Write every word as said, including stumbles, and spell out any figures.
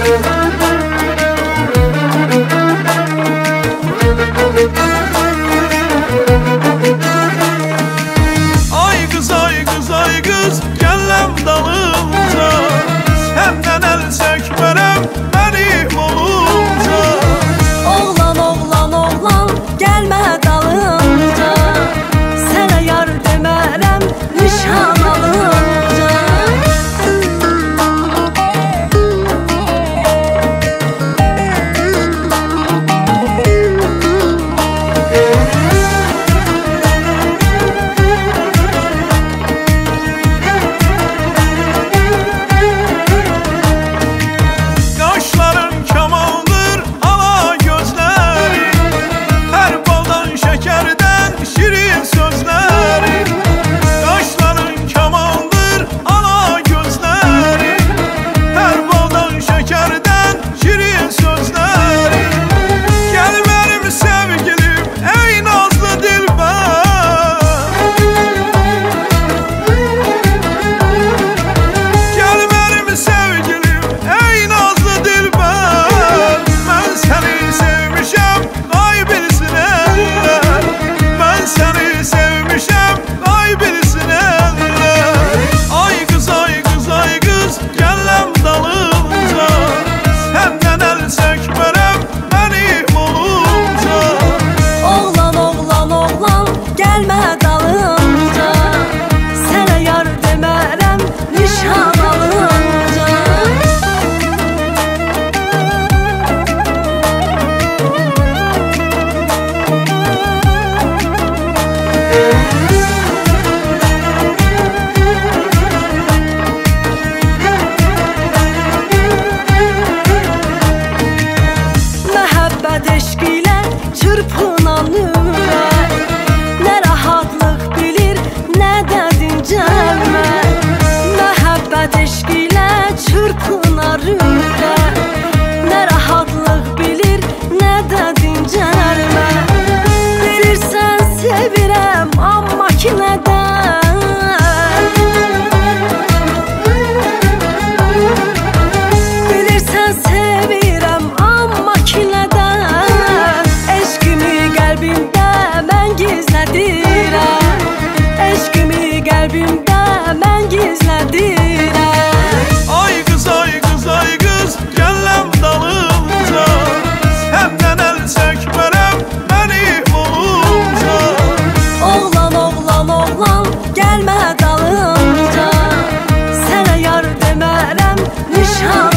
Ay kız ay kız ay kız gəlləm dalınca, səndən əl çəkmərəm mənim olunca. Oğlan oğlan oğlan gəlmə dalınca, sənə yar demərəm nişan alınca. Eşq ilə çırpınan ürək, nə rahatlıq bilir, nə də dincəlmək. Məhəbbət eşq ilə çırpınar ürək, nə rahatlıq bilir, nə də dincəlmək. Bilirsən sevirəm, amma ki nədən? Bilirsən sevirəm, amma ki nədən? Qəlbimdə mən gizlədirəm. Ay qız ay qız ay qız gəlləm dalınca, səndən əl çəkmərəm mənim olunca. Oğlan oğlan oğlan gəlmə dalınca, sənə yar demərəm nişan